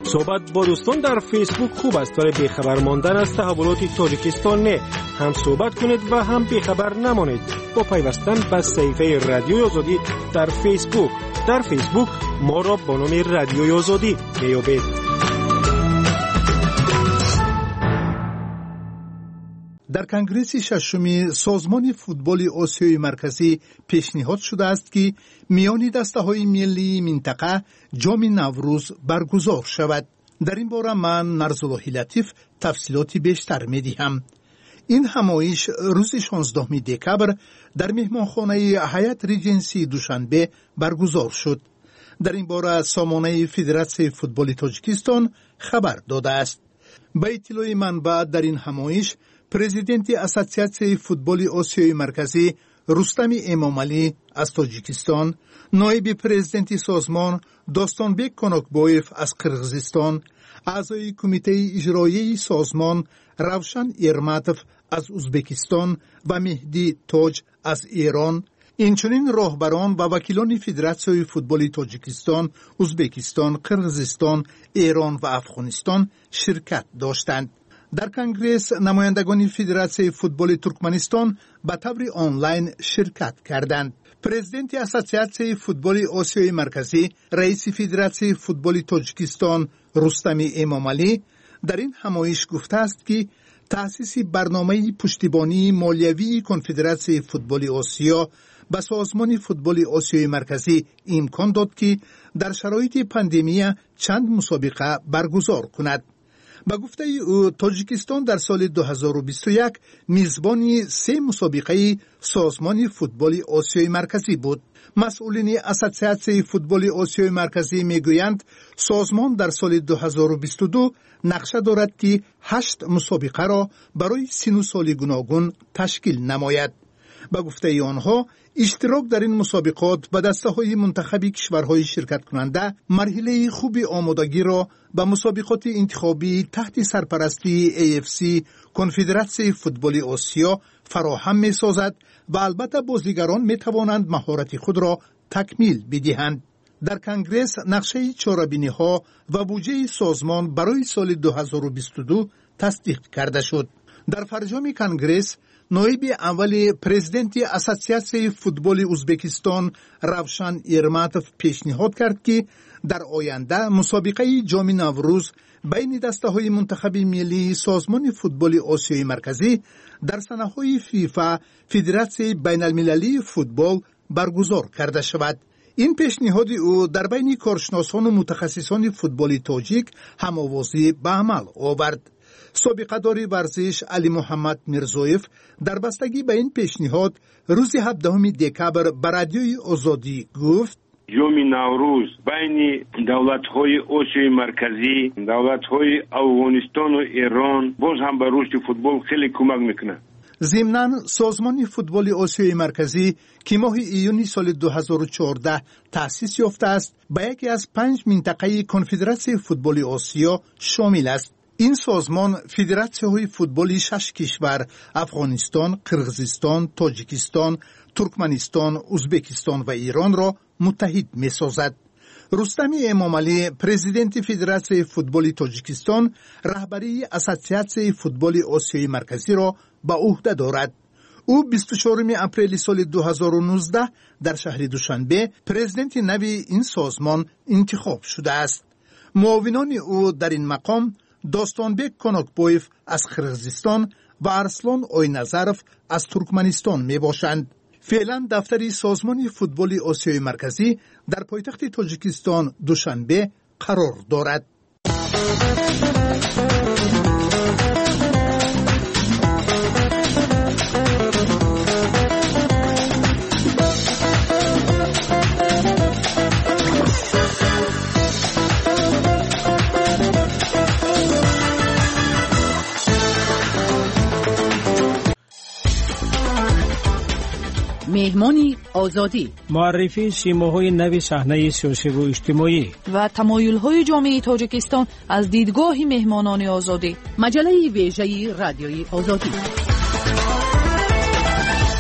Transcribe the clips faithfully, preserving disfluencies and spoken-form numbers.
صحبت با دوستان در فیسبوک خوب است ولی بیخبر ماندن از تحولات تاجیکستان نه. هم صحبت کنید و هم بیخبر نمانید با پیوستن به صفحه رادیوی آزادی در فیسبوک. در فیسبوک ما را با نام رادیوی آزادی میابید. در کنگره ششم سازمان فوتبال آسیای مرکزی پیشنهاد شده است که میان دسته‌های ملی منطقه جام نوروز برگزار شود. در این باره من نرزالله لطیف تفصیلاتی بیشتر می‌دهم. این همایش روز شانزدهم دکبر در مهمانخانه هیئت ریجنسی دوشنبه برگزار شد. در این باره سامانه فدراسیون فوتبال تاجیکستان خبر داده است. به اطلاع منبع در این همایش پرزیدنت اسوسیاسیون فوتبال آسیای مرکزی رستم امامعلی از تاجیکستان، نایب پرزیدنت سازمان داستانبک کناکبایف از قرغیزستان، اعضای کمیته اجرایی سازمان روشن ایرماتوف از ازبکستان و مهدی تاج از ایران، اینچنین راهبران و وکیلان فدراسیون فوتبال تاجیکستان، ازبکستان، قرغیزستان، ایران و افغانستان شرکت داشتند. در کنگرس نمایندگان فدراسیون فوتبال ترکمنستان به طور آنلاین شرکت کردند. پرزیدنت اسوسیاسیون فوتبال آسیای مرکزی، رئیس فدراسیون فوتبال تاجیکستان رستم امامعلی در این همایش گفته است که تأسیس برنامه پشتیبانی مالیوی کنفدراسیون فوتبال آسیا به سازمان فوتبال آسیای مرکزی امکان داد که در شرایط پاندمی چند مسابقه برگزار کند. با گفته او تاجیکستان در سال دو هزار و بیست و یک میزبان سه مسابقه سازمان فوتبال آسیای مرکزی بود. مسئولین اسوسیاسیون فوتبال آسیای مرکزی میگویند سازمان در سال دو هزار و بیست و دو نقشه دارد که هشت مسابقه را برای سن و سال گوناگون تشکیل نماید. با گفته آنها اشتراک در این مسابقات به دسته‌های منتخب کشورهای شرکت کننده مرحله خوب آمادگی را به مسابقات انتخابی تحت سرپرستی ای اف سی کنفدراسیون فوتبال آسیا فراهم می‌سازد و البته بازیگران می‌توانند مهارت خود را تکمیل بدهند. در کنگرس نقشه چاره‌بینی‌ها و بودجه سازمان برای سال دو هزار و بیست و دو تصدیق کرده شد. در فرجام کنگرس نایب اول پرزیدنت اسوسیاسیون فوتبال ازبکستان روشن ایرماتوف پیشنهاد کرد که در آینده مسابقه جام نوروز بین دسته‌های منتخب ملی سازمان فوتبال آسیای مرکزی در سنه‌های فیفا فدراسیون بین المللی فوتبال برگزار کرده شود. این پیشنهاد او در بین کارشناسان و متخصصان فوتبال تاجیک هم‌آوازی به عمل آورد. سابقه داری ورزش علی محمد میرزویف در بستگی به این پیشنهاد روز هفدهم دکبر به رادیوی آزادی گفت جام نوروز بین دولت‌های آسیای مرکزی، دولت‌های افغانستان و ایران باز هم به رشد فوتبال خیلی کمک میکنه. ضمناً سازمان فوتبال آسیای مرکزی که ماه ایون سال دو هزار و چهارده تأسیس یافته است به یکی از پنج منطقه کنفدراسیون فوتبال آسیا شامل است. این سازمان فدراسیون‌های فوتبالی شش کشور افغانستان، قرغیزستان، تاجیکستان، ترکمنستان، ازبکستان و ایران را متحد می‌سازد. رستم امامعلی پرزیدنت فدراسیون فوتبال تاجیکستان رهبری اسوسیاسیون فوتبال آسیای مرکزی را به عهده دارد. او بیست و چهارم اپریل سال دو هزار و نوزده در شهر دوشنبه پرزیدنت نوی این سازمان انتخاب شده است. معاونان او در این مقام داستانبک کناکبایف از قرغیزستان و ارسلان آینظرف از ترکمنستان می باشند. فعلا دفتر سازمان فوتبال آسیای مرکزی در پایتخت تاجیکستان دوشنبه قرار دارد. مهمانی آزادی، معرفی سیماهای نو صحنه سیاسی و اجتماعی و تمایل‌های جامعه تاجیکستان از دیدگاه مهمانان آزادی. مجله ویژه رادیوی آزادی.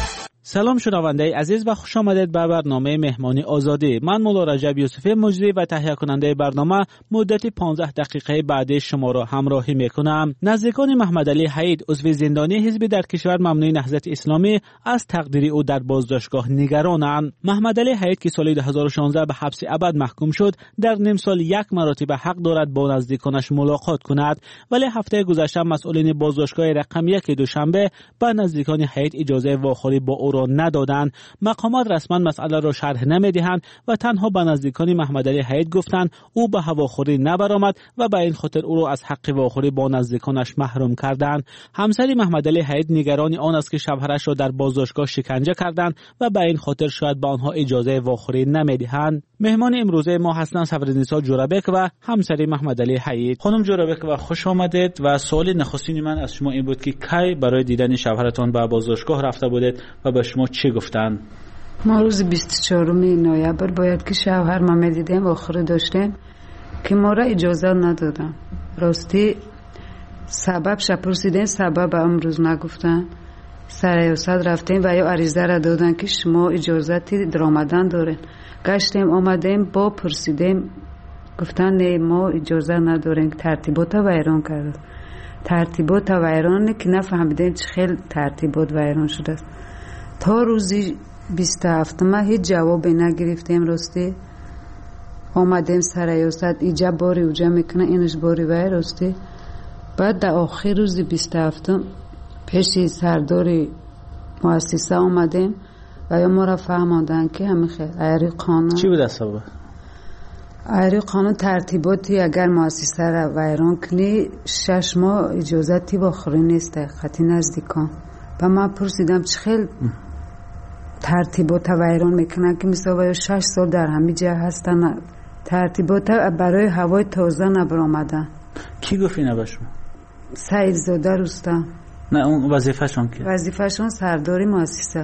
سلام شنونده عزیز و خوش آمدید به برنامه مهمانی آزادی. من مولا رجب یوسفی مجری و تهیه کننده برنامه مدت پانزده دقیقه بعد شما را همراهی میکنم. نزدیکان محمد علی حید عضو زندانی حزب در کشور ممنوع نهضت اسلامی از تقدیر او در بازداشتگاه نگرانند. محمد علی حید که سال دو هزار و شانزده به حبس ابد محکوم شد، در نیم سال یک مرتبه حق دارد با نزدیکانش ملاقات کند، ولی هفته گذشته مسئولین بازداشتگاه رقم یک دوشنبه به نزدیکان حید اجازه واخوری با او را ندادند. مقامات رسما مسئله را شرح نمیدهند و تنها به نزدیکان محمد علی حید گفتند او به هواخوری نبرآمد و به این خاطر او را از حق واخوری با نزدیکانش محروم کردند. همسر محمد علی حید نگران آن است که شوهرش را در بازداشتگاه شکنجه کردند و به این خاطر شاید به آنها اجازه واخوری نمیدهند. مهمان امروزه ما هستند صبرنیسا جورابک و همسر محمد علی حید. خانم جورابک و خوش آمدید. و سوال نخستین من از شما این بود که کی برای دیدن شوهرتان به بازداشتگاه رفته بودید و به شما چی گفتند؟ ما روز بیست و چهارم نوامبر باید که شوهر ما میدیدیم و آخر داشتیم که ما را اجازه ندادن. راستی سبب شپرسیدیم، سبب امروز نگفتن. سریاست رفتیم و یا عریضه را دادن که شما اجازتی درآمدن دارین. گشتیم آمدیم با پرسیدیم، گفتن نه ما اجازه نداریم. ترتیبات ویران کرد. ترتیبات ویران که نفهمیدیم چه خیلی ترتیبات ویران شده است. تا روزی بیست و هفتم ما هیچ جوابی نگرفتیم. راستی آمدیم سریاست ایجا باری اوجا میکنه اینش باری وی. راستی بعد در آخر روزی بیست و هفتم پیش سرداری مؤسسه آمدیم و یا ما را فهماندن که همه خیلی ایری قانون. چی بود سبب؟ ایری قانون ترتیباتی اگر مؤسسه را ویران کنی شش ماه اجازتی واخوری نیست خطی نزدیکان. و من پرسیدم چه خیلی ترتیبات ویران میکنن که مثلا یا شش سال در همه جا هستن. ترتیبات برای هوای تازه نبرآمدن. کی گفت اینه به شما؟ سعید زاده رستم. نه اون وظیفه‌شون که وظیفه‌شون سرداری مؤسسه.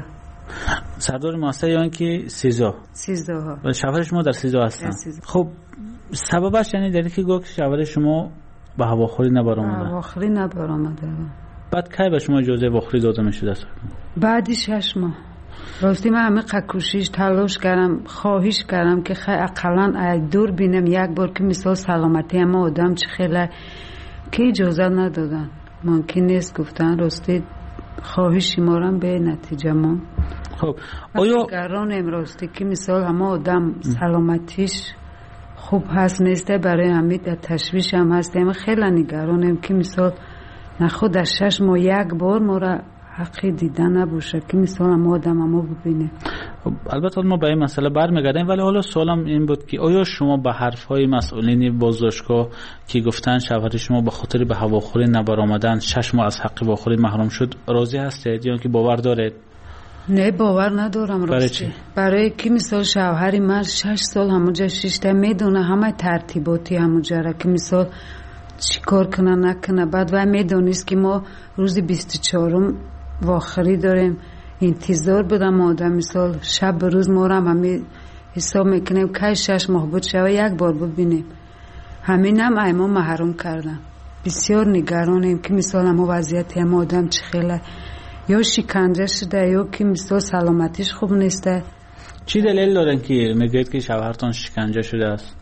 سردار مؤسسه یعنی که سیزده سیزده ها و شوهر شما در سیزده هستن. خب سببش یعنی در اینکه گفت شوهر شما به هواخوری نبرآمده. هواخوری نبرآمده. بعد کی به شما اجازه واخوری داده میشد است؟ بعدی شش ماه. راستی من همه کوشش تلاش کردم، خواهش کردم که خیلی اقلا دور بینم یک بار که مثال سلامتی اما آدم چه خیلی که اجازه ندادن. ممکن نیست گفتن. راستی خواهشی ما را به نتیجه ما. خب آیا نگران امراستی که مثال همه آدم سلامتیش خوب هست نیسته، برای همین تشویش هم هستیم. خیلی نگرانم که مثال نخود در شش ماه یک بار ما را حقی دیدن نباشه که مثال هم آدم همه ببینه. البته ما به این مسئله برمیگردیم، ولی حالا سوالم این بود که آیا شما به حرفهای مسئولین بازداشتگاه که گفتن شوهر شما به خاطر به هواخوری نبرآمدن شش ماه از حق واخوری محروم شد راضی هستید یا که باور دارید؟ نه باور ندارم. برای چی؟ برای که مثال شوهری من شش سال همونجا شیشته میدونه همه ترتیباتی همونجا را که مثال چی کار کنه نکنه. بعد و میدونیست که ما روزی بیست و چهارم واخری داریم انتظار بدم آدم مثال شب روز ما را همه حساب میکنیم که شش ماه بود شوه یک بار ببینیم. همین هم ایما محروم کردن. بسیار نگرانیم که مثال هم وضعیتی هم آدم چه خیلی یا شکنجه شده یا که مثال سلامتیش خوب نیسته. چی دلیل دارن که میگید که شوهرتان شکنجه شده است؟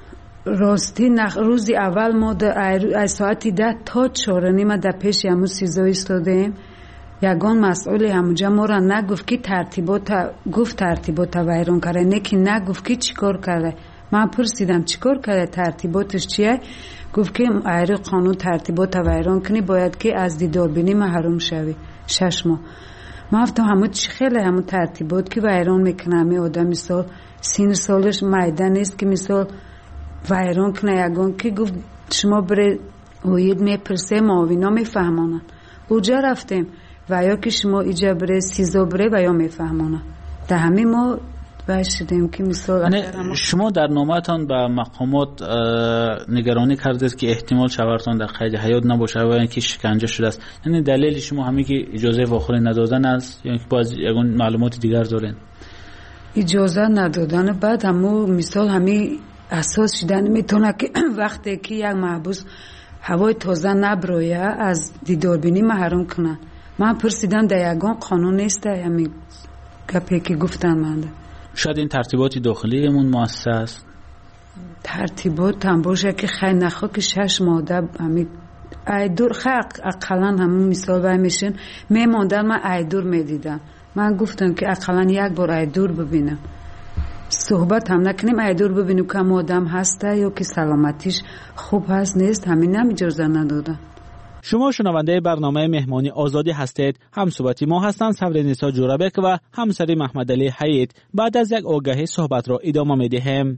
راستی نخ روزی اول ما در ساعتی ده تا چهار نیم در پیش همون سیزده ایستادیم. یگان مسئول همونجا ما را نگفت که ترتیبات گفت ترتیبات ویران کرده، نه که نگفت که چی کار کرده. من پرسیدم چی کار کرده، ترتیباتش چیه؟ گفت که ایری قانون ترتیبات ویران کنی باید که از دیداربینی محروم شوی شش ماه. ما گفتم همون چی خیلی همون ترتیبات که ویران میکنه همه آدم مثال سین سالش میدان نیست که مثال ویران کنه. یگان که گفت شما بره اوید میپرسه معاوینا میفهمانن. اوجا رفتیم و یا که شما ایجا بره سیزا بره و یا میفهمانن. در همه ما باشیدیم که مثال شما در نامه‌تان به مقامات نگرانی کردید که احتمال شوهرتان در قید حیات نباشه و اینکه شکنجه شده است. یعنی دلیل شما همین که اجازه واخوری ندادن است یا اینکه باز یگان معلومات دیگر دارین؟ اجازه ندادن. بعد همو مثال همین اساس شدن میتونه که وقتی که یک محبوس هوای تازه نبرویه از دیداربینی محروم کنن. من پرسیدم در یگان قانون نیست همین گپی که گفتن من شاید این ترتیبات داخلی امون مؤسس ترتیبات هم باشه که خیلی نخوا که شش ماده همین ایدور خیلی اقلا همون مثال باید میشن میماندن من ایدور میدیدم من گفتم که اقلا یک بار ایدور ببینم صحبت هم نکنیم ایدور ببینیم که آدم هسته یا که سلامتیش خوب هست نیست همین هم اجازه ندادن. شما شنونده برنامه مهمانی آزادی هستید. همصحبتی ما هستند صبرنیسا جورابک و همسری محمدعلی حیید. بعد از یک آگهی صحبت را ادامه می‌دهیم.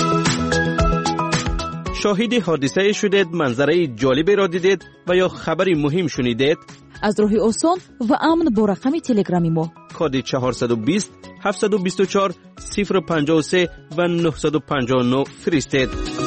شاهد حادثه شدید، منظره جالبی را دیدید و یا خبری مهم شنیدید؟ از راه آسان و امن با رقم تلگرامی ما کد چهارصد و بیست هفتصد و بیست و چهار صفر و پنجاه و سه و نهصد و پنجاه و نه فرستید.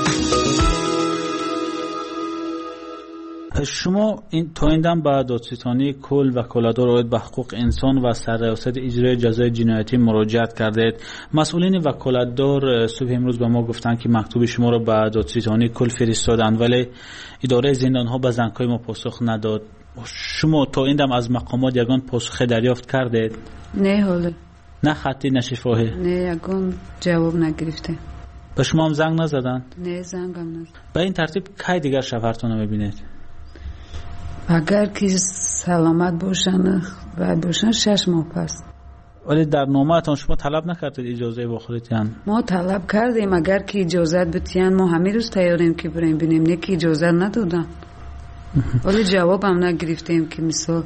شما این تا این دم با دادستانی کل و کلادار اوید به حقوق انسان و سرریاست اجرای جزای جنایتی مراجعت کردید. مسئولین وکالتدار صبح امروز به ما گفتن که مکتوب شما رو به دادستانی کل فرستادن ولی اداره زندان ها به زنگ‌های ما پاسخ نداد. شما تا این دم از مقامات یگان پاسخ دریافت کردید؟ نه حالا نه خطی نه شفاهی؟ نه یگان جواب نگرفته. به شما هم زنگ نزدن؟ نه زنگ هم نزدن. به این ترتیب کی دیگر شوهرتون رو میبینید؟ اگر که سلامت باشن و باشن شش ماه پس. ولی در نامه‌تان شما طلب نکردید اجازه بخورید؟ ما طلب کردیم اگر که اجازه بتیان ما همین روز تیاریم که بریم بینیم، نه که اجازه ندادن. ولی جواب هم نگرفتیم که مثلا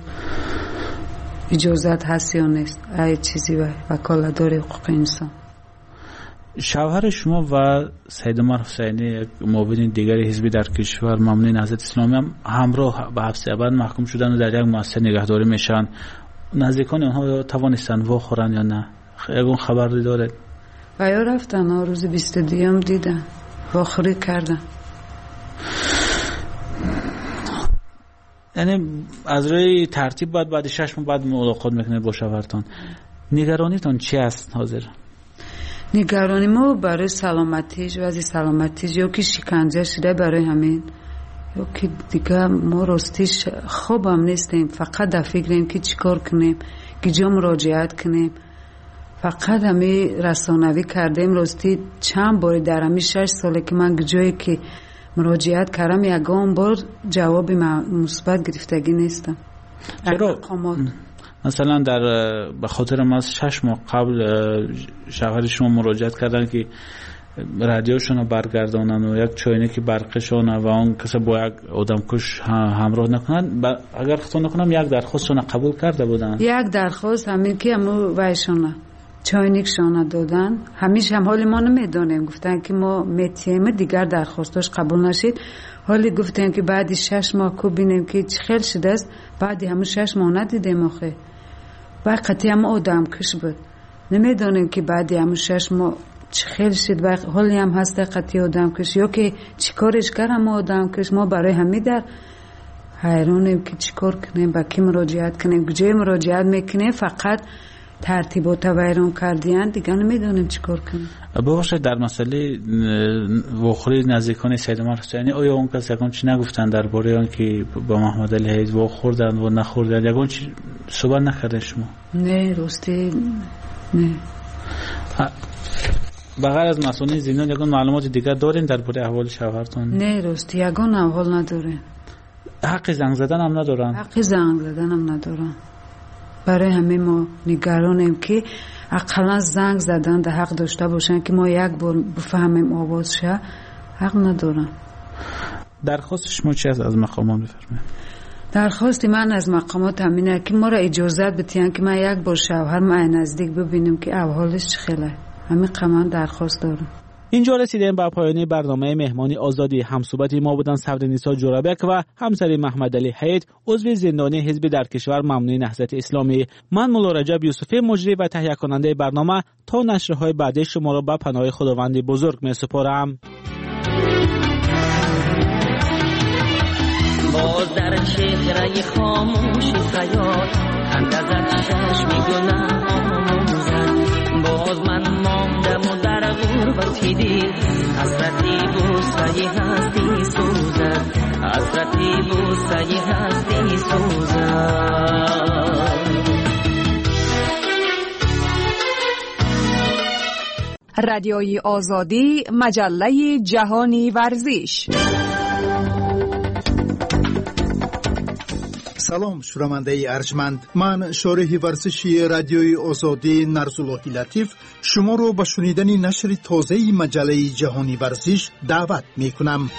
اجازت هست یا نیست ای چیزی و وکالتدار حقوق انسان. شوهر شما و سید عمر حسینی یک معاون دیگر حزبی در کشور مامون نهضت اسلامی هم همراه به حبس ابد محکوم شدن و در یک مؤسسه نگهداری میشن. نزدیکان اونها توانستن واخورن یا نه؟ یگون خبری دارید؟ و یا رفتن روز بیست و دوم دیدن واخوری کردن. یعنی از روی ترتیب بعد بعد شش ماه بعد ملاقات میکنید با شوهرتان. نگرانیتون چی است حاضر؟ نگرانی ما برای سلامتیش و از سلامتیش یا که شکنجه شده برای همین یا که دیگه ما راستیش خوب هم نیستیم، فقط در فکریم که چیکار کنیم که جا مراجعت کنیم. فقط همین رسانوی کردیم راستی چند بار در همین شش ساله که من جایی که مراجعت کردم یگان بار جواب مثبت گرفتگی نیستم. چرا؟ مثلا در به خاطر ما شش ماه قبل شوهر شما مراجعت کردن که رادیوشون رو برگردانن و یک چاینک برقشون و اون کسی با یک آدمکش همراه نکنن. اگر خطا نکنم یک درخواستشون قبول کرده بودن. یک درخواست همین که همون وایشون چاینکشون دادن. همیشه هم حال ما نمیدونیم، گفتن که ما میتیم دیگر درخواستش قبول نشید. حالی گفتن که بعد شش ماه کو بینیم که چه خیلی شده است. بعد همون شش ماه ندیدیم آخه. و قطعی هم آدم کش بود. نمیدونیم که بعد همون شش ماه چه خیلی شد و حالی هم هسته قطعی آدم کش یا که چی کارش کردم آدم کش. ما برای همین در حیرانیم که چی کار کنیم، با کی مراجعت کنیم، کجای مراجعت میکنیم. فقط ترتیبات ویران کردیان دیگه نمیدونیم چی کار کنیم. باشه در مسئله واخوری نزدیکان سید عمر حسینی آیا اون کس یکان چی نگفتن درباره آن که با محمدعلی حیید واخوردن و نخوردن؟ یکان چی صحبت نکردن شما؟ نه راستی نه. بغیر از مسئولین زندان یکان معلومات دیگر دارین درباره احوال شوهرتون؟ نه راستی یکان احوال نداره. حق زنگ زدن هم ندارن؟ حق زنگ زدن هم ندارن. برای همه ما نگرانیم که اقلا زنگ زدن ده حق داشته باشن که ما یک بار بفهمیم آواز شه. حق ندارن. درخواست شما چی است از مقامات بفرمایید؟ درخواست من از مقامات همینه که ما را اجازت بدین که من یک بار شوهر ما نزدیک ببینیم که احوالش چه خیلی. همین قمان درخواست دارم. اینجا رسیدیم به پایان برنامه مهمانی آزادی. همصحبتی ما بودن صبرنیسا جورابک و همسری محمدعلی حیید عضو زندانی حزبی در کشور ممنوع نهضت اسلامی. من مولا رجب یوسفی مجری و تهیه کننده برنامه تا نشرهای بعدی شما را به پناه خداوند بزرگ می سپارم. باز در چهره خاموش خیال اندازت چشم گناه آموزد. باز من ماندم و در غربتی دید حسرتی بوسه هستی سوزد. حسرتی بوسه هستی سوزد. رادیوی آزادی، مجله جهانی ورزش. سلام شنونده ارجمند، من شارح ورزشی رادیوی آزادی نرزاللهی لطیف شما رو به شنیدن نشر تازه مجله جهانی ورزش دعوت می کنم.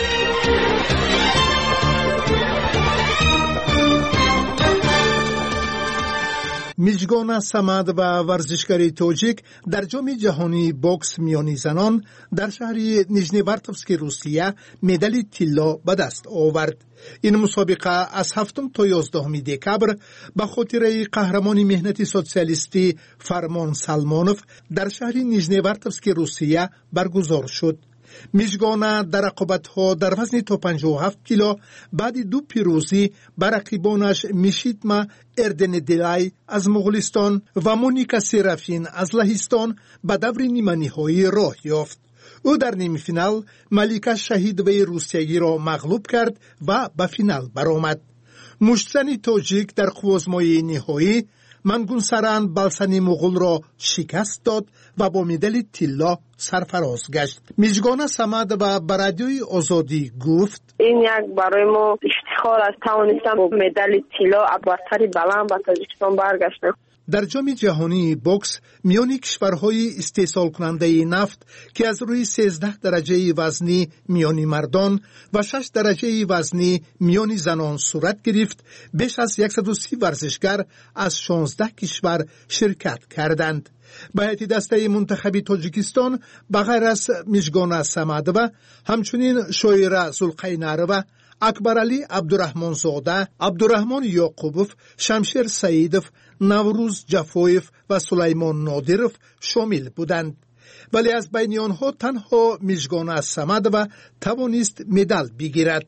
میجگان صمد و ورزشکار تاجیک در جام جهانی بوکس میانی زنان در شهر نیژنیوارتوفسک روسیه مدال طلا به دست آورد. این مسابقه از هفتم تا یازدهم دکبر به خاطر قهرمان مهنتی سوسیالیستی فرمان سلمانوف در شهر نیژنیوارتوفسک روسیه برگزار شد. میجگانه در رقابت‌ها در وزن تا پنجاه و هفت کیلو بعد دو پیروزی بر رقیبانش میشیتما اردندلای از مغولستان و مونیکا سرافین از لهستان به دور نیمه نهایی راه یافت. او در نیمه فینال ملیکا شهیدوی روسیایی را مغلوب کرد و به فینال برآمد. مشتزن تاجیک در قوزمای نهایی منگونسران بالسانی مغول را شکست داد و با مدال طلا سرفراز گشت. میجگان صمد و رادیوی آزادی گفت این یک برای ما افتخار است توانستم با مدال طلا برتری بلند به تاجیکستان برگشتم. در جام جهانی بوکس میان کشورهای استحصال کننده نفت که از روی سیزده درجه وزنی میان مردان و شش درجه وزنی میان زنان صورت گرفت، بیش از صد و سی ورزشکار از شانزده کشور شرکت کردند. به هیئت دسته منتخب تاجیکستان بغیر از میجگان صمد و همچنین شویره زلقینارو، اکبرعلی عبدالرحمن زاده، عبدالرحمن یعقوبوف، شمشیر سعیدوف، نوروز جفویف و سلیمان نادیروف شامل بودند. ولی از بین آنها تنها میجگان صمد و توانست مدال بگیرد.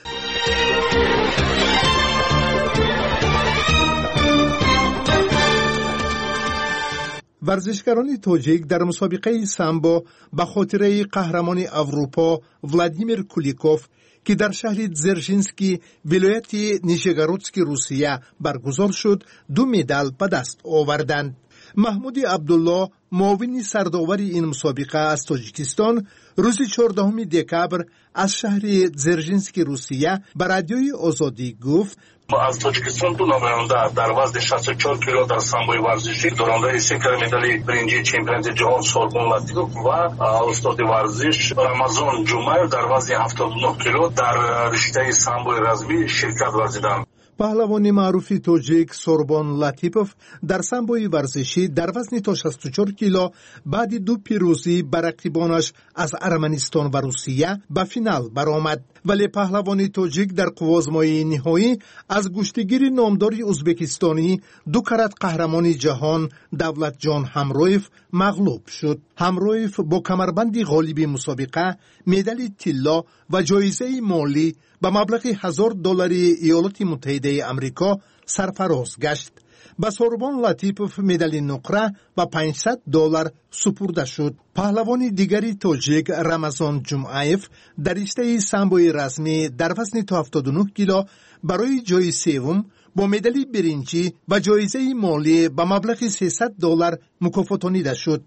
ورزشکاران تاجیک در مسابقه سامبو به خاطر قهرمان اروپا ولادیمیر کولیکوف که در شهر زرژینسکی ولایت نیژگورودسک روسیه برگزار شد دو مدال به دست آوردند. محمود عبدالله معاون سرداور این مسابقه از تاجیکستان روز چهاردهم دکبر از شهر زرژینسک روسیه به رادیوی آزادی گفت از تاجیکستان دو نماینده در وزن شصت و چهار کیلو در سامبوی ورزشی دارنده سکر مدال برنجی چمپیونات جهان سوربون لطیف و استاد ورزش رمضان جمعه در وزن هفتاد و نه کیلو در رشته سامبوی رزمی شرکت ورزیدند. پهلوان معروف تاجیک سوربون لطیپوف در سامبوی ورزشی در وزن تا شصت و چهار کیلو بعد دو پیروزی بر رقیبانش از ارمنستان و روسیه به فینال برآمد. ولی پهلوان تاجیک در قوزمای نهایی از گشتگیر نامدار ازبکستانی دو کرات قهرمان جهان دولت جان همرویف مغلوب شد. همرویف با کمربند غالب مسابقه مدال طلا و جایزه مالی به مبلغ هزار دلار ایالات متحده آمریکا سرفراز گشت. به سوربون لطیپوف مدال نقره و پانصد دلار سپرده شد. پهلوان دیگری تاجیک رمضان جمعایف در رشته سامبوی رزمی در وزن تا هفتاد و نه کیلو برای جای سوم با مدال برنجی و جایزه مالی به مبلغ سیصد دلار مکافاتانیده شد.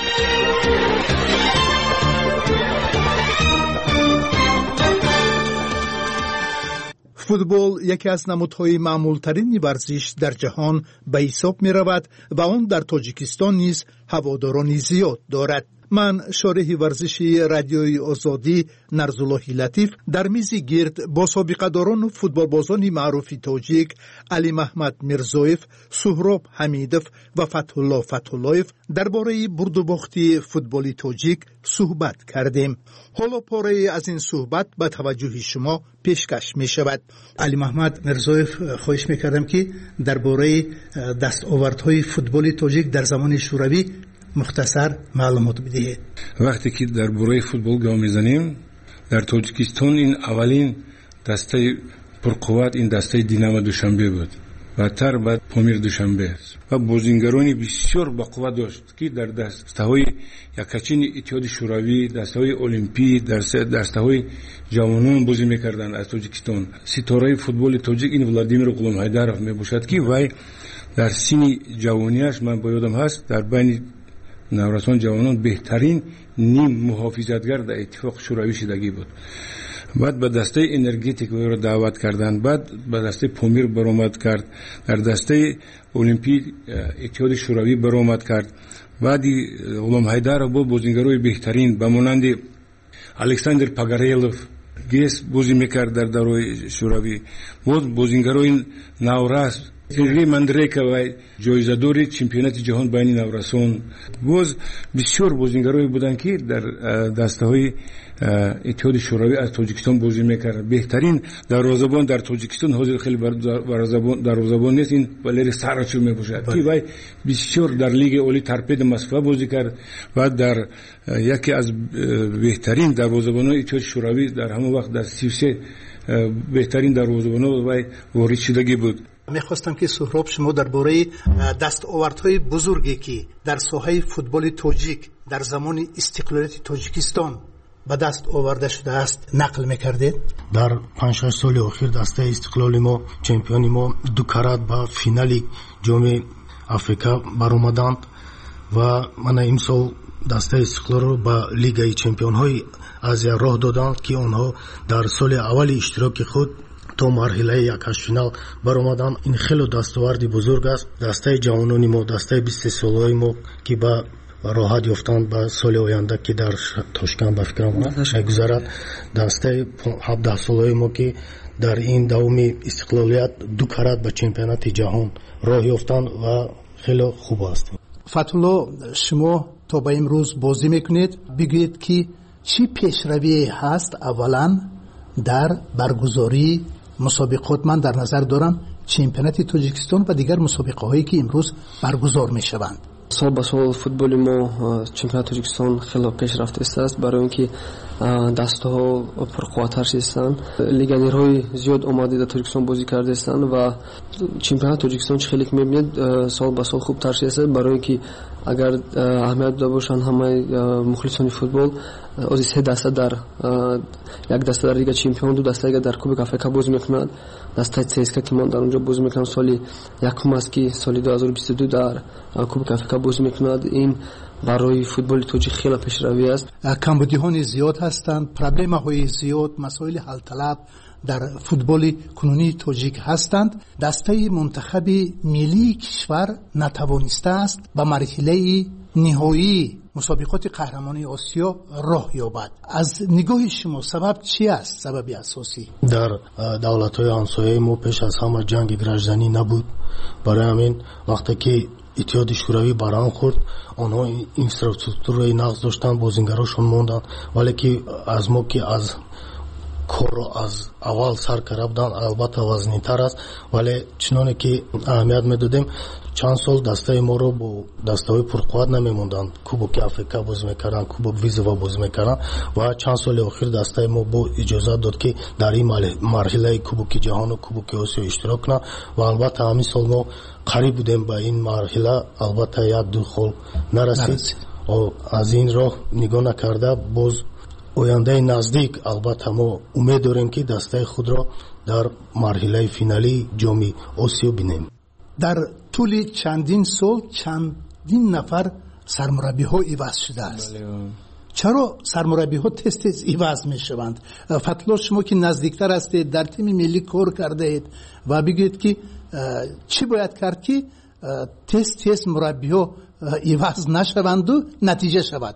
فوتبال یکی از نمودهای معمولترین ورزش در جهان به حساب می رود و آن در تاجیکستان نیز هوادارانی زیاد دارد. من شارح ورزشی رادیوی آزادی نرزاللهی لطیف در میز گرد با سابقه‌داران و فوتبالبازان معروف تاجیک علی محمد میرزویف، سهراب حمیدوف و فتحالله فتحالله‌یف درباره برد و باخت فوتبال تاجیک صحبت کردیم. حالا پاره از این صحبت به توجه شما پیشکش می شود. علی محمد میرزویف، خواهش می کردم که درباره دستاوردهای فوتبال تاجیک در زمان شوروی مختصر معلومات بدهید. وقتی که در برای فوتبال گام میزنیم در تاجیکستان این اولین دسته پرقوت این دسته دینامو دوشنبه بود و تر بعد پامیر دوشنبه و بازیگرانی بسیار با قوت داشت که در دسته‌های یکچین اتحاد شوروی، دسته‌های المپی، در دسته‌های جوانان بازی می‌کردند از تاجیکستان. ستاره فوتبال تاجیک این ولادیمیر غلامحیدرов میباشد که وای در سن جوانیش من با یادم هست در بین наврасон ҷавонон беҳтарин ним муҳофизатгар дар иттифоқи шӯравӣ шудагӣ буд. баъд ба дастаи энергетик ӯро даъват карданд, баъд ба дастаи помир баромад кард, дар дастаи олимпии иттиҳоди шӯравӣ баромад кард. баъди ғулом ҳайдар бо бозингарои беҳтарин ба монанди александр пагарелов гес бозӣ мекард дар давраи шӯравӣ, боз бозингарои наврас Сергей Мандрейка ва ҷоизадори чемпионати ҷаҳон байни наврасон, боз бисёр бозингарои буданд ки дар дастаҳои иттиҳоди шӯравӣ аз тоҷикистон бозӣ мекарданд. беҳтарин дарвозабон дар тоҷикистон ҳозир хеле дарвозабон нест, ин Валерий Сарачев мебошад ки вай бисёр дар лигаи олии Торпеда Москва бозӣ кард ва дар яке аз беҳтарин дарвозабонони иттиҳоди шӯравӣ дар ҳамон вақт дар сию се беҳтарин дарвозабоно вай ворид шудагӣ буд. мехостам ки Суҳроб шумо дар бораи дастовардҳои бузурге ки дар соҳаи футболи тоҷик дар замони истиқлолияти Тоҷикистон ба даст оварда шудааст нақл мекардед. дар панҷ шаш соли охир дастаи истиқлоли мо, чемпиони мо ду карат ба финали ҷоми Африка баромаданд ва мана имсол дастаи истиқлолро ба лигаи чемпионҳои Азия роҳ доданд ки онҳо дар соли аввали иштироки худ то марҳилаи якашфинал баромаданд. ин хело дастоварди бузург аст. дастаи ҷавонони мо, дастаи бисту солаи мо ки ба роҳат ёфтанд ба соли оянда ки дар Тошкент ба фикрам мегузарад, дастаи ҳабдаҳ солаи мо ки дар ин давоми истиқлолият ду карат ба чемпионати ҷаҳон роҳ ёфтанд ва хело хуб аст. Фатулло, шумо то ба имрӯз бозӣ мекунед, бигӯед ки чӣ пешравие ҳаст аввалан дар баргузории мусобиқот. ман дар назар дорам чемпионати Тоҷикистон ва дигар мусобиқаҳое ки имрӯз баргузор мешаванд. сол ба сол футболи мо чемпионати Тоҷикистон хело пешрафт истааст, барои ин ки дастаҳо пурқувваттар шудастанд. легионерҳои зиёд омади дар Тоҷикистон бозӣ кардастанд ва чемпионати Тоҷикистон чӣ хеле мебинед сол ба сол хубтар шудааст, барои ин ки агар аҳамият дода бошанд ҳамаи мухлисони футбол ози се даста дар як даста дар Лига Чемпион, ду даста дар Кубок Африка бозӣ мекунад. дастаи ЦСКА ки мон дар онҷо бозӣ мекунам соли якум аст ки соли ду ҳазору бисту ду дар Кубок Африка бозӣ мекунад. ин барои футболи тоҷик хеле пешравӣ аст. камбудиҳои зиёд ҳастанд, проблемаҳои зиёд, масоили ҳалталаб дар футболи кунунии тоҷик ҳастанд. дастаи мунтахаби миллии кишвар натавонистааст ба марҳилаи ниҳоии мусобиқоти қаҳрамонии Осиё роҳ ёбад. аз нигоҳи шумо сабаб чи аст? сабаби асосӣ дар давлатҳои ҳамсояи мо пеш аз ҳама ҷанги гражданӣ набуд. барои ҳамин вақте ки иттиҳоди шӯравӣ барҳам хӯрд, онҳо инфраструктураи нағз доштанд, бозингарошон монданд, вале ки аз мо ки аз корро аз аввал сар карда буданд, албатта вазнинтар аст, вале чуноне ки аҳамият медодем, чанд сол дастаи моро бо дастаҳои пурқувват намемонданд. Кубоки Африка бозӣ мекарданд, Кубок Визова бозӣ мекарданд ва чанд соли охир дастаи мо бо иҷозат дод ки дар ин марҳилаи Кубоки ҷаҳону Кубоки Осиё иштирок кунанд ва албатта ҳамин сол мо қариб будем ба ин марҳила, албатта як ду хол нарасид. аз ин роҳ нигоҳ накарда боз ояндаи наздик албатта мо умед дорем ки дастаи худро дар марҳилаи финалии ҷоми Осиё бинем. дар тӯли чандин сол чандин нафар сармураббиҳо иваз шудааст. чаро сармураббиҳо тез тез иваз мешаванд? Фатло, шумо ки наздиктар ҳастед, дар тими миллӣ кор кардаед ва бигӯед ки чӣ бояд кард ки тез тез мураббиҳо иваз нашаванду натиҷа шавад?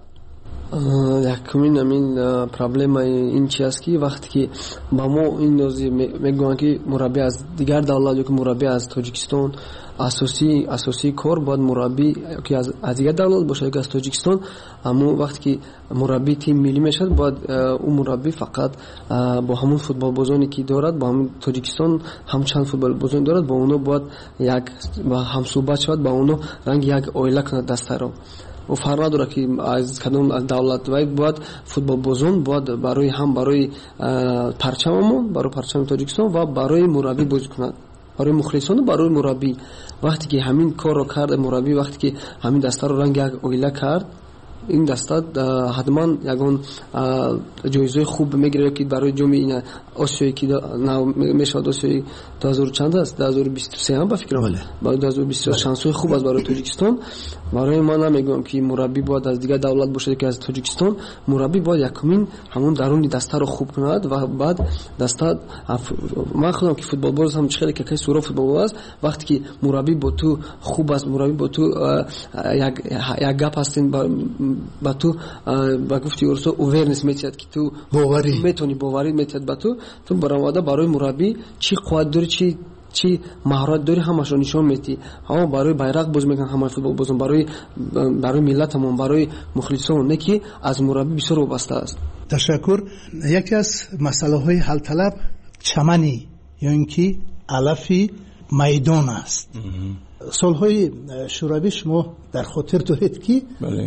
якумин амин проблемаи ин чи аст ки вақте ки ба мо индози мегӯянд ки мураббӣ аз дигар давлат ё ки мураббӣ аз Тоҷикистон асосии асосии кор бояд мураббӣ ки аз дигар давлат бошад ё аз Тоҷикистон, аммо вақте ки мураббӣ тими миллӣ мешавад бояд ӯ мураббӣ фақат бо ҳамон футболбозоне ки дорад, бо ҳамин Тоҷикистон ҳамчанд футболбозоне дорад, бо онҳо бояд як ҳамсӯҳбат шавад, ба онҳо ранги як оила кунад дастаро. و فرق نداره که از کدوم دولت باید باید فوتبال بازون باید برای هم برای پرچممون برای پرچم تاجیکستان و برای مربی بازی کند، برای مخلصان و برای مربی. وقتی که همین کار رو کرد مربی، وقتی که همین دسته رو رنگ یک اویله کرد، این دسته حتما یگان جایزه خوب میگیره که برای جام آسیایی که میشود آسیایی دو هزار چند است دو هزار و بیست و سه هم با فکرم با دو هزار و بیست و سه شانس خوب است برای تاجیکستان. برای ما نمیگم که مربی باید از دیگه دولت باشه که از تاجیکستان، مربی باید یکمین همون درون دسته رو خوب کند و بعد دسته ما خودم که فوتبال باز هم خیلی که سورا فوتبال باز وقتی که مربی با تو خوب است، مربی با تو یک یک گپ هستین با تو با گفتی ورسو اوورنس میتید که تو باوری میتونی باوری میتید با تو تو برآمده برای مربی چی قوت داری چی چی مهارت داری همش رو نشون میدی. ها برای بیرق باز میگن همه فوتبال بازم برای برای ملتمون برای مخلصون نه که از مربی بسیار وابسته است. تشکر. یکی از مسئله های حل طلب چمنی یا اینکه علفی میدان است. سالهای شوروی شما در خاطر دارید که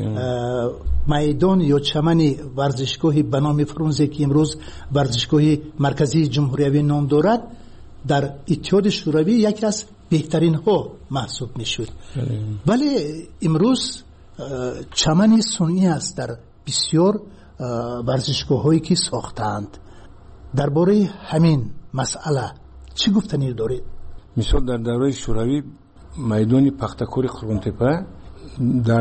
میدان یا چمن ورزشگاهی به نام فرونزه که امروز ورزشگاه مرکزی جمهوری نام دارد در اتحاد شوروی یکی از بهترین ها محسوب میشد، ولی امروز چمن صنعی است در بسیار ورزشگاه هایی که ساختند. درباره همین مسئله چی گفتنی دارید؟ مثال در دوره شوروی میدان پختکوری خرونتپه در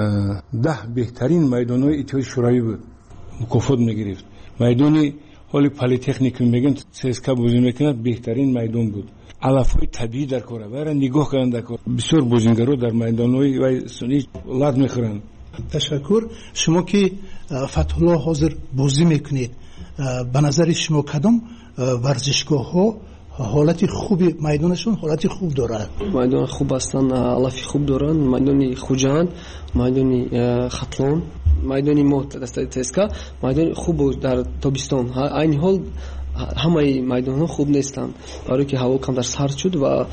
ده بهترین میدان‌های اتحاد شوروی بود، مکافات میگرفت. میدانی حالی پلی‌تکنیک میگن سیسکا بازی میکنند بهترین میدان بود. علف‌های طبیعی در کار برای نگاه کردن در کار بسیار بازیگرا در میدان‌های و سنی لرد میخورند. تشکر. شما که فتح الله حاضر بازی میکنید به نظر شما کدام ورزشگاه‌ها حالت خوبی میدانشون حالت خوب دارند؟ میدان خوب هستند، علفی خوب دارند. میدان خوجند، میدان خطلان، میدان موت دسته تسکا، میدان خوب در تابستان. این حال همه میدان ها خوب نیستند برای که هوا کم در سرد شد و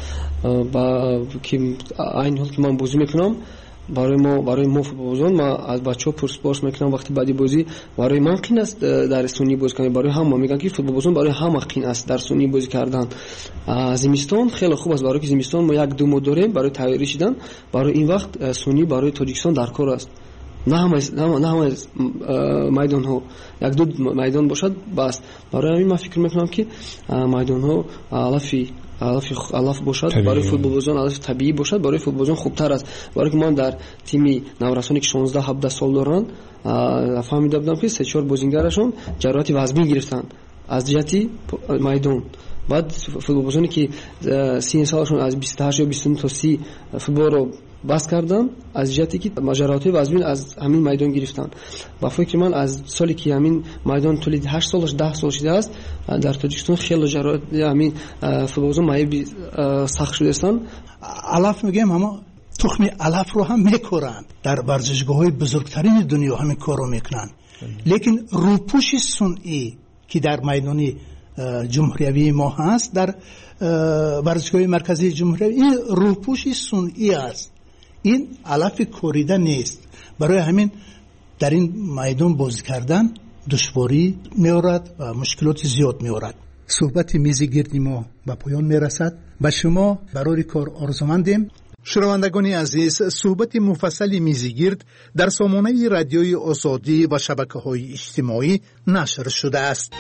با که این حال که من بازی میکنم برای ما برای ما فوتبالبازان ما از بچه‌ها پرسپارس میکنم وقتی بعدی بازی برای من قین است در سونی بازی کردن. برای هم میگن که فوتبالبازان برای هم قین است در سونی بازی کردن. زمستان خیلی خوب است برای که زمستان ما یک دو ماه داریم برای تیاری شدن. برای این وقت سونی برای تاجیکستان در کار است. نه همه نه همه میدان ها یک دو میدان باشد بس. برای همین من فکر میکنم که میدان ها علفی علف علف باشد طبیعی. برای فوتبالبازان علف طبیعی باشد برای فوتبالبازان خوبتر است. برای که من در تیم نورسانی که شانزده هفده سال دارن فهمیده بودم که سه چهار بازیگرشون جراحت وزنی گرفتن از جهتی میدان. بعد فوتبالبازانی که سی سالشون از بیست و هشت یا بیست و نه تا سی فوتبال رو بس کردن از جهتی که مجرات وزمین از همین میدان گرفتن. با فکر من از سالی که همین میدان تولید هشت سالش ده سال شده است در تاجیکستان خیلی جرات همین فوتبالبازان مایه سخت شده هستند. علف میگم اما تخم علف رو هم میکورند در ورزشگاه‌های بزرگترین دنیا همین کارو میکنن. لیکن روپوش صنعی که در میدان جمهوری ما هست در ورزشگاه مرکزی جمهوری این روپوش صنعی است، این علف کوریده نیست. برای همین در این میدان بازی کردن دشواری می‌آورد و مشکلات زیاد می‌آورد. صحبت میز گرد ما به پایان میرسد. به شما برای کار آرزومندیم. شنوندگان عزیز، صحبت مفصل میزگرد در سامانه رادیوی آزادی و شبکه‌های اجتماعی نشر شده است.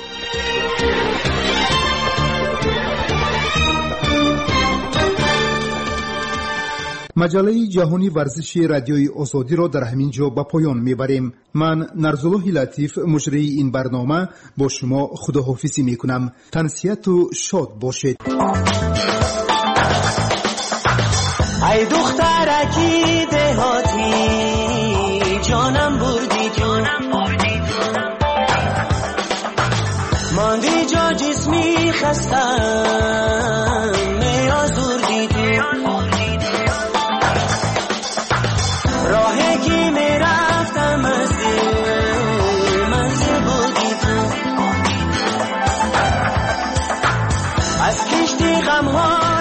مجله جهانی ورزشی رادیوی آزادی را در همین جا به پایان میبریم. من نرزالله لطیف مجری این برنامه با شما خداحافظی میکنم. تنسیت و شاد باشید. ای دخترکی دهاتی جانم بردی جانم بردی ماندی جا جسمی خستم میازوردی تو راهی که میرفتم از دل منزل بودی تو از کشتی غمها